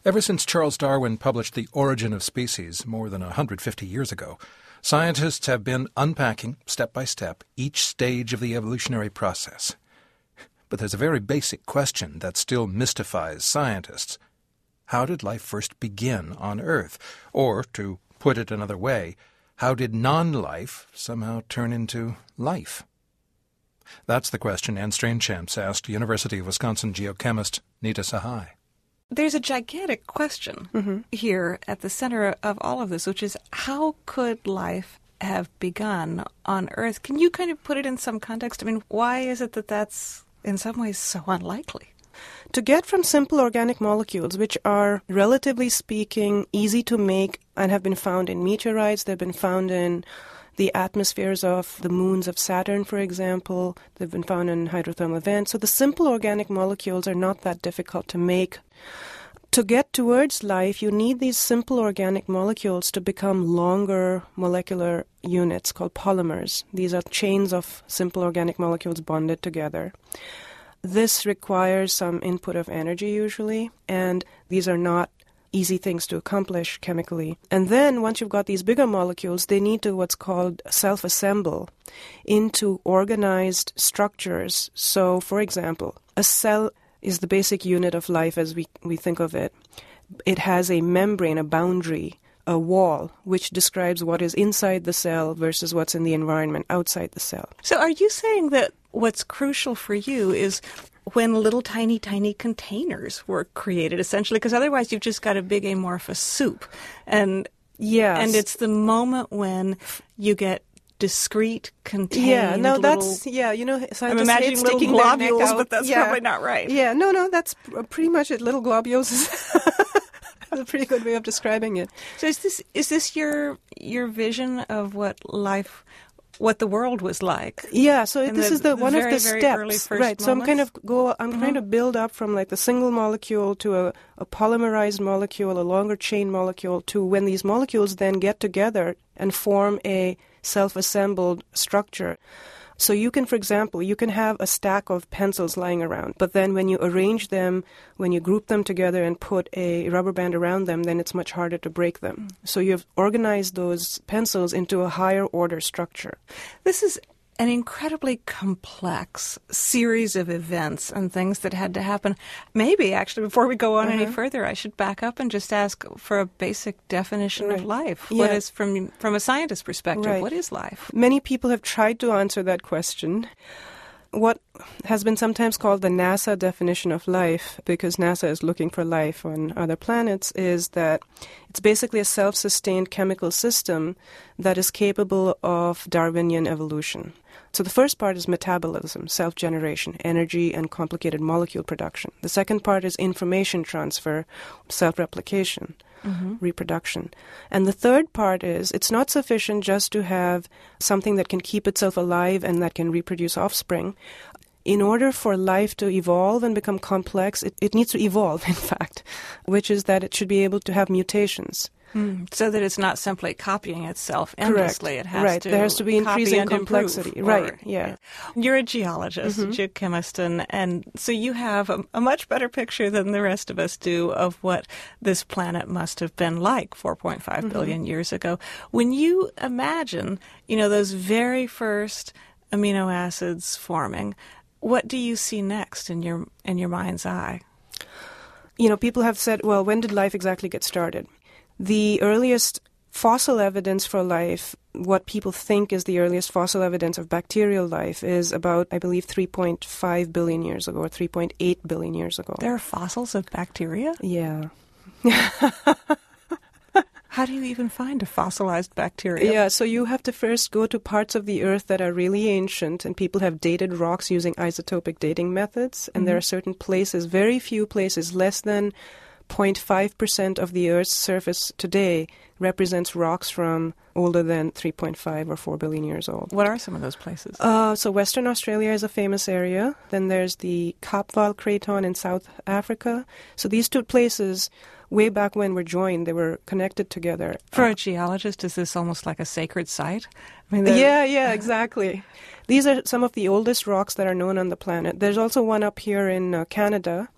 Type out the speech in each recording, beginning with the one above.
Ever since Charles Darwin published The Origin of Species more than 150 years ago, scientists have been unpacking, step by step, each stage of the evolutionary process. But there's a very basic question that still mystifies scientists. How did life first begin on Earth? Or, to put it another way, how did non-life somehow turn into life? That's the question Anne Strainchamps asked University of Wisconsin geochemist Nita Sahai. There's a gigantic question here at the center of all of this, which is how could life have begun on Earth? Can you kind of put it in some context? I mean, why is it that that's in some ways so unlikely? To get from simple organic molecules, which are, relatively speaking, easy to make and have been found in meteorites, they've been found in the atmospheres of the moons of Saturn, for example. They've been found in hydrothermal vents. So the simple organic molecules are not that difficult to make. To get towards life, you need these simple organic molecules to become longer molecular units called polymers. These are chains of simple organic molecules bonded together. This requires some input of energy usually, and these are not easy things to accomplish chemically. And then once you've got these bigger molecules, they need to what's called self-assemble into organized structures. So, for example, a cell is the basic unit of life as we think of it. It has a membrane, a boundary, a wall, which describes what is inside the cell versus what's in the environment outside the cell. So are you saying that what's crucial for you is when little tiny containers were created, essentially, because otherwise you've just got a big amorphous soup. And yes. And it's the moment when you get discrete, contained scientists I'm imagining little globules, but that's probably not right. Yeah, no, that's pretty much it. Little globules is a pretty good way of describing it. So is this your vision of what the world was like? Yeah, so this is one of the very steps, early first right? moments? So I'm trying to build up from like the single molecule to a polymerized molecule, a longer chain molecule, to when these molecules then get together and form a self-assembled structure. So you can, for example, have a stack of pencils lying around, but then when you arrange them, when you group them together and put a rubber band around them, then it's much harder to break them. So you've organized those pencils into a higher order structure. This is an incredibly complex series of events and things that had to happen. Maybe, actually, before we go on any further, I should back up and just ask for a basic definition of life. Yeah. What is, from a scientist's perspective, what is life? Many people have tried to answer that question. What has been sometimes called the NASA definition of life, because NASA is looking for life on other planets, is that it's basically a self-sustained chemical system that is capable of Darwinian evolution. So the first part is metabolism, self-generation, energy and complicated molecule production. The second part is information transfer, self-replication, reproduction. And the third part is it's not sufficient just to have something that can keep itself alive and that can reproduce offspring. In order for life to evolve and become complex, it needs to evolve, in fact, which is that it should be able to have mutations. So that it's not simply copying itself endlessly. Correct. It has to there has to be increasing complexity. Improve, yeah. You're a geologist, geochemist, and so you have a much better picture than the rest of us do of what this planet must have been like 4.5 billion years ago. When you imagine, those very first amino acids forming, what do you see next in your mind's eye? People have said, well, when did life exactly get started? The earliest fossil evidence for life, what people think is the earliest fossil evidence of bacterial life, is about, I believe, 3.5 billion years ago or 3.8 billion years ago. There are fossils of bacteria? Yeah. How do you even find a fossilized bacteria? Yeah, so you have to first go to parts of the Earth that are really ancient, and people have dated rocks using isotopic dating methods, and there are certain places, very few places, less than 0.5% of the Earth's surface today represents rocks from older than 3.5 or 4 billion years old. What are some of those places? So Western Australia is a famous area. Then there's the Kapval Craton in South Africa. So these two places, way back when, were joined. They were connected together. For a geologist, is this almost like a sacred site? Yeah, exactly. These are some of the oldest rocks that are known on the planet. There's also one up here in Canada,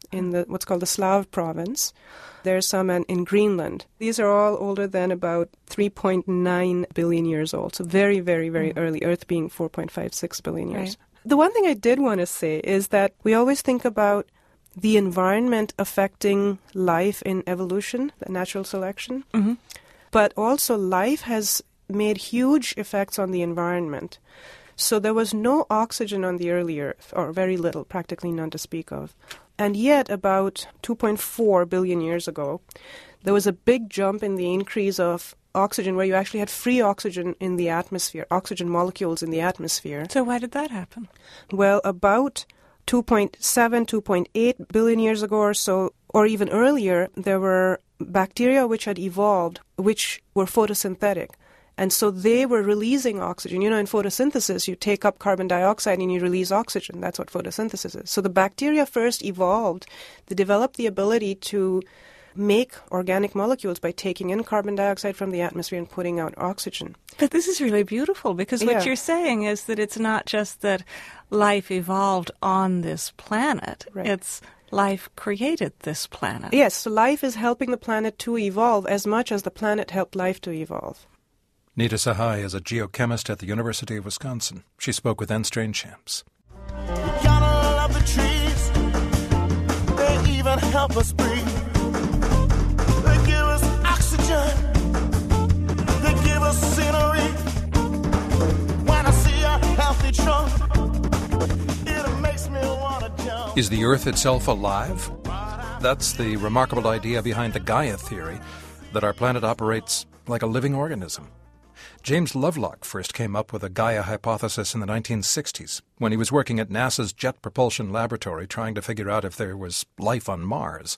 in what's called the Slav province. There's some in Greenland. These are all older than about 3.9 billion years old. So very, very, very early, Earth being 4.56 billion years. Right. The one thing I did want to say is that we always think about the environment affecting life in evolution, the natural selection. Mm-hmm. But also life has made huge effects on the environment. So there was no oxygen on the early Earth, or very little, practically none to speak of. And yet, about 2.4 billion years ago, there was a big jump in the increase of oxygen, where you actually had free oxygen in the atmosphere, oxygen molecules in the atmosphere. So why did that happen? Well, about 2.7, 2.8 billion years ago or so, or even earlier, there were bacteria which had evolved, which were photosynthetic. And so they were releasing oxygen. You know, in photosynthesis, you take up carbon dioxide and you release oxygen. That's what photosynthesis is. So the bacteria first evolved. They developed the ability to make organic molecules by taking in carbon dioxide from the atmosphere and putting out oxygen. But this is really beautiful, because what you're saying is that it's not just that life evolved on this planet. Right. It's life created this planet. Yes, so life is helping the planet to evolve as much as the planet helped life to evolve. Nita Sahai is a geochemist at the University of Wisconsin. She spoke with Anne Strange-Shams. You gotta love the trees. They even help us breathe. They give us oxygen. They give us scenery. When I see a healthy trunk, it makes me wanna jump. Is the Earth itself alive? That's the remarkable idea behind the Gaia theory, that our planet operates like a living organism. James Lovelock first came up with a Gaia hypothesis in the 1960s, when he was working at NASA's Jet Propulsion Laboratory trying to figure out if there was life on Mars.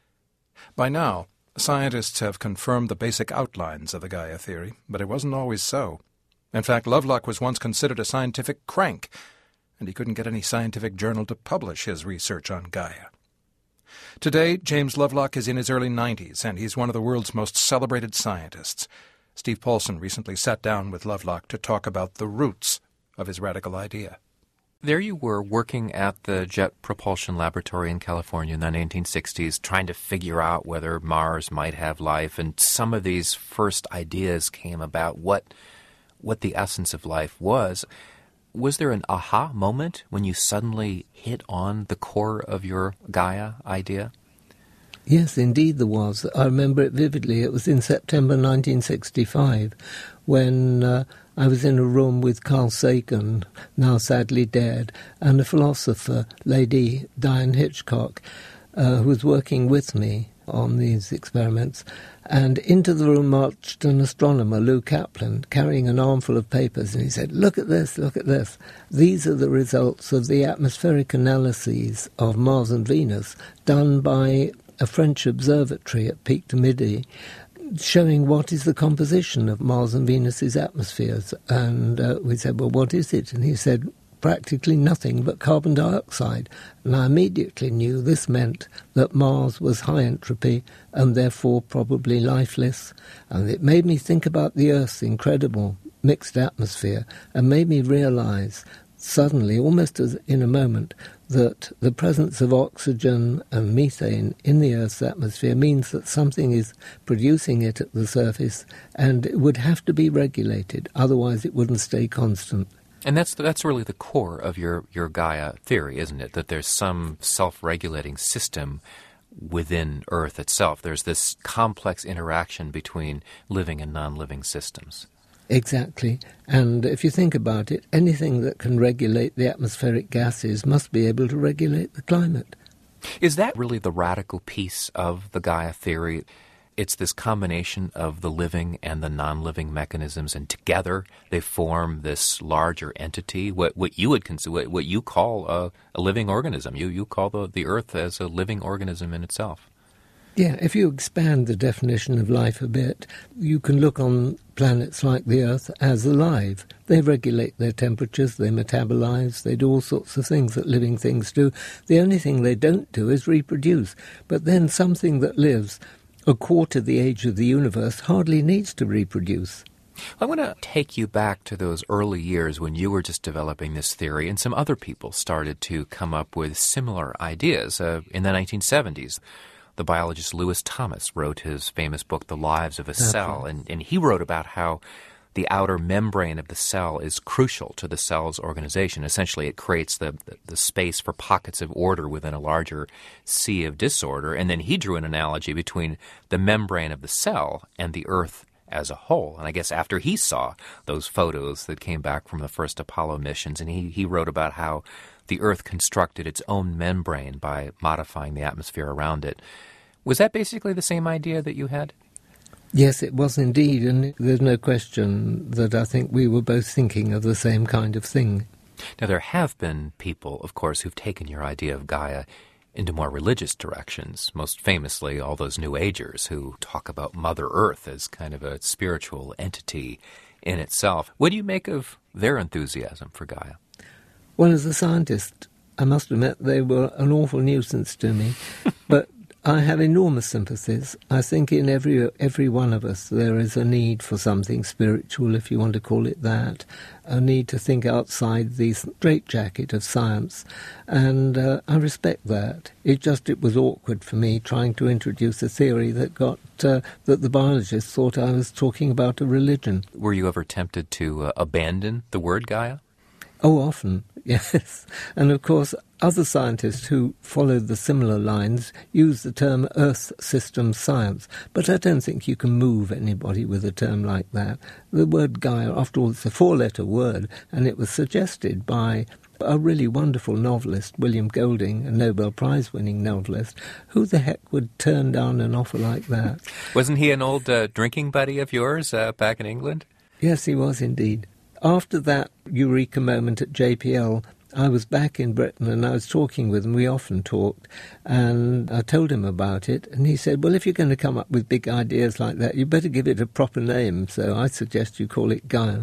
By now, scientists have confirmed the basic outlines of the Gaia theory, but it wasn't always so. In fact, Lovelock was once considered a scientific crank, and he couldn't get any scientific journal to publish his research on Gaia. Today, James Lovelock is in his early 90s, and he's one of the world's most celebrated scientists. Steve Paulson recently sat down with Lovelock to talk about the roots of his radical idea. There you were working at the Jet Propulsion Laboratory in California in the 1960s, trying to figure out whether Mars might have life, and some of these first ideas came about what the essence of life was. Was there an aha moment when you suddenly hit on the core of your Gaia idea? Yes, indeed there was. I remember it vividly. It was in September 1965 when I was in a room with Carl Sagan, now sadly dead, and a philosopher, Lady Diane Hitchcock, who was working with me on these experiments. And into the room marched an astronomer, Lou Kaplan, carrying an armful of papers, and he said, "Look at this, look at this. These are the results of the atmospheric analyses of Mars and Venus done by a French observatory at Pic de Midi, showing what is the composition of Mars and Venus's atmospheres." And we said, "Well, what is it?" And he said, "Practically nothing but carbon dioxide." And I immediately knew this meant that Mars was high entropy and therefore probably lifeless. And it made me think about the Earth's incredible mixed atmosphere and made me realize suddenly, almost as in a moment, that the presence of oxygen and methane in the Earth's atmosphere means that something is producing it at the surface, and it would have to be regulated, otherwise it wouldn't stay constant. And that's really the core of your Gaia theory, isn't it? That there's some self-regulating system within Earth itself. There's this complex interaction between living and non-living systems. Exactly. And if you think about it, anything that can regulate the atmospheric gases must be able to regulate the climate. Is that really the radical piece of the Gaia theory? It's this combination of the living and the non-living mechanisms, and together they form this larger entity, what you would consider, what you call a living organism. You call the Earth as a living organism in itself. Yeah, if you expand the definition of life a bit, you can look on planets like the Earth as alive. They regulate their temperatures, they metabolize, they do all sorts of things that living things do. The only thing they don't do is reproduce. But then something that lives a quarter the age of the universe hardly needs to reproduce. I want to take you back to those early years when you were just developing this theory and some other people started to come up with similar ideas. In the 1970s, the biologist Lewis Thomas wrote his famous book, The Lives of a Cell, and he wrote about how the outer membrane of the cell is crucial to the cell's organization. Essentially, it creates the space for pockets of order within a larger sea of disorder. And then he drew an analogy between the membrane of the cell and the Earth as a whole. And I guess after he saw those photos that came back from the first Apollo missions, and he wrote about how the Earth constructed its own membrane by modifying the atmosphere around it. Was that basically the same idea that you had? Yes, it was indeed, and there's no question that I think we were both thinking of the same kind of thing. Now, there have been people, of course, who've taken your idea of Gaia into more religious directions, most famously all those New Agers who talk about Mother Earth as kind of a spiritual entity in itself. What do you make of their enthusiasm for Gaia? Well, as a scientist, I must admit they were an awful nuisance to me, but I have enormous sympathies. I think in every one of us there is a need for something spiritual, if you want to call it that, a need to think outside the straitjacket of science, and I respect that. It was awkward for me trying to introduce a theory that that the biologists thought I was talking about a religion. Were you ever tempted to abandon the word Gaia? Oh, often, yes. And of course, other scientists who followed the similar lines use the term Earth System Science, but I don't think you can move anybody with a term like that. The word Gaia, after all, it's a four-letter word, and it was suggested by a really wonderful novelist, William Golding, a Nobel Prize-winning novelist. Who the heck would turn down an offer like that? Wasn't he an old drinking buddy of yours back in England? Yes, he was indeed. After that eureka moment at JPL, I was back in Britain and I was talking with him. We often talked, and I told him about it, and he said, well, if you're going to come up with big ideas like that, you better give it a proper name, so I suggest you call it Gaia.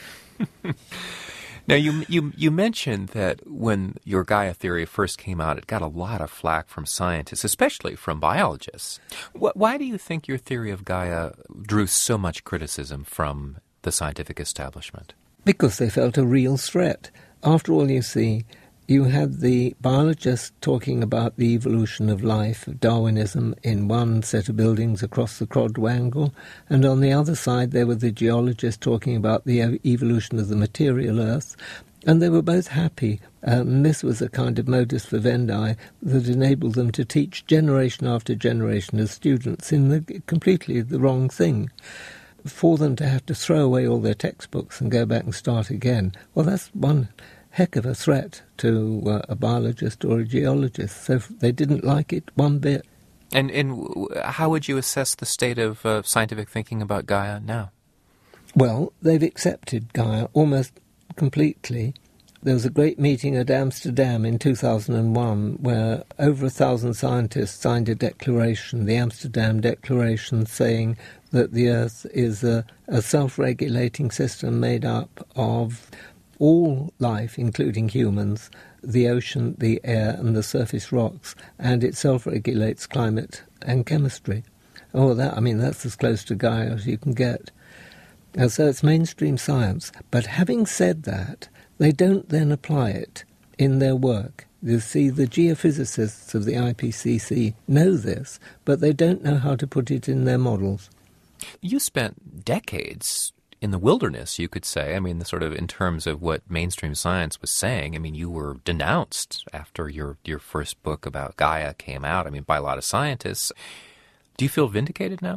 Now, you mentioned that when your Gaia theory first came out, it got a lot of flack from scientists, especially from biologists. Why do you think your theory of Gaia drew so much criticism from the scientific establishment? Because they felt a real threat. After all, you see, you had the biologists talking about the evolution of life, Darwinism, in one set of buildings across the quadrangle, and on the other side there were the geologists talking about the evolution of the material Earth, and they were both happy. This was a kind of modus vivendi that enabled them to teach generation after generation of students in completely the wrong thing. For them to have to throw away all their textbooks and go back and start again, well, that's one heck of a threat to a biologist or a geologist. So they didn't like it one bit. And how would you assess the state of scientific thinking about Gaia now? Well, they've accepted Gaia almost completely. There was a great meeting at Amsterdam in 2001 where over 1,000 scientists signed a declaration, the Amsterdam Declaration, saying that the Earth is a self-regulating system made up of all life, including humans, the ocean, the air, and the surface rocks, and it self-regulates climate and chemistry. Oh, that's as close to Gaia as you can get. So it's mainstream science. But having said that, they don't then apply it in their work. You see, the geophysicists of the IPCC know this, but they don't know how to put it in their models. You spent decades in the wilderness, you could say. I mean, in terms of what mainstream science was saying. I mean, you were denounced after your first book about Gaia came out, by a lot of scientists. Do you feel vindicated now?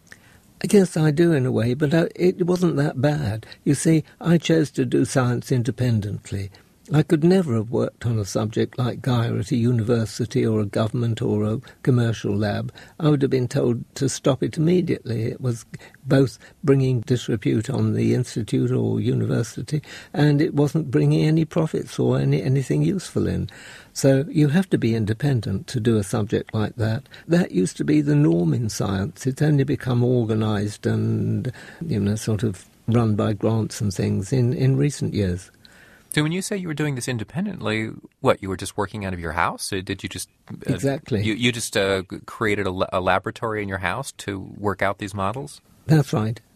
Yes, I do in a way, but it wasn't that bad. You see, I chose to do science independently. I could never have worked on a subject like Gaia at a university or a government or a commercial lab. I would have been told to stop it immediately. It was both bringing disrepute on the institute or university, and it wasn't bringing any profits or anything useful in. So you have to be independent to do a subject like that. That used to be the norm in science. It's only become organised and, sort of run by grants and things in recent years. So when you say you were doing this independently, you were just working out of your house? Or did you just... Exactly. You just created a laboratory in your house to work out these models? That's right.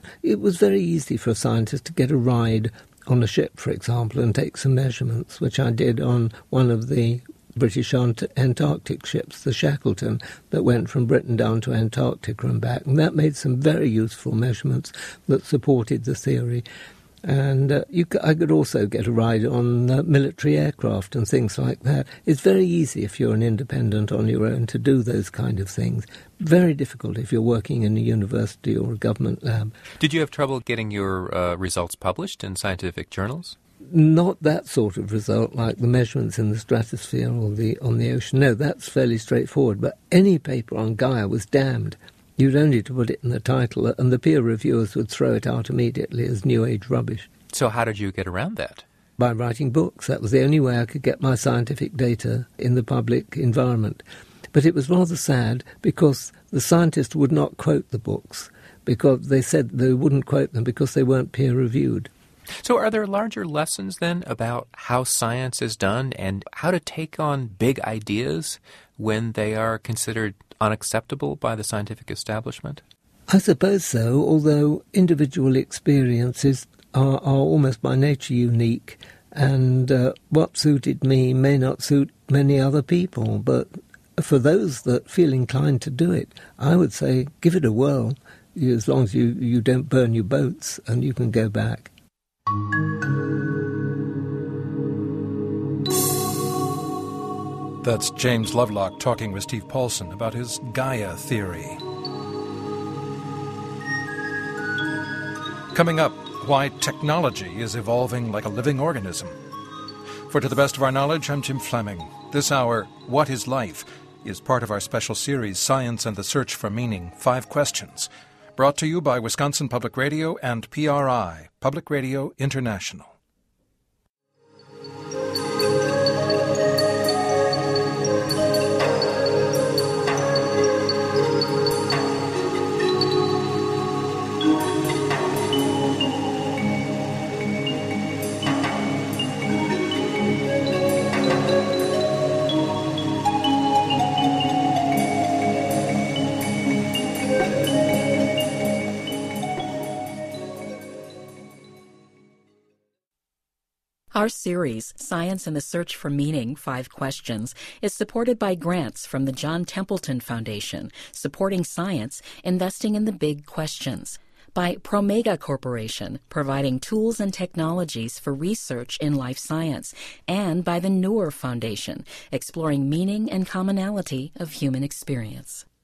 it was very easy for a scientist to get a ride on a ship, for example, and take some measurements, which I did on one of the British Antarctic ships, the Shackleton, that went from Britain down to Antarctica and back. And that made some very useful measurements that supported the theory. And I could also get a ride on military aircraft and things like that. It's very easy if you're an independent on your own to do those kind of things. Very difficult if you're working in a university or a government lab. Did you have trouble getting your results published in scientific journals? Not that sort of result like the measurements in the stratosphere or on the ocean. No, that's fairly straightforward. But any paper on Gaia was damned. You'd only to put it in the title, and the peer reviewers would throw it out immediately as New Age rubbish. So how did you get around that? By writing books. That was the only way I could get my scientific data in the public environment. But it was rather sad because the scientists would not quote the books, because they said they wouldn't quote them because they weren't peer-reviewed. So are there larger lessons then about how science is done and how to take on big ideas when they are considered unacceptable by the scientific establishment? I suppose so, although individual experiences are almost by nature unique, and what suited me may not suit many other people. But for those that feel inclined to do it, I would say give it a whirl, as long as you don't burn your boats and you can go back. That's James Lovelock talking with Steve Paulson about his Gaia theory. Coming up, why technology is evolving like a living organism. For To the Best of Our Knowledge, I'm Jim Fleming. This hour, What is Life? Is part of our special series, Science and the Search for Meaning, 5 Questions, brought to you by Wisconsin Public Radio and PRI, Public Radio International. Our series, Science and the Search for Meaning, 5 Questions, is supported by grants from the John Templeton Foundation, supporting science, investing in the big questions, by Promega Corporation, providing tools and technologies for research in life science, and by the Noor Foundation, exploring meaning and commonality of human experience.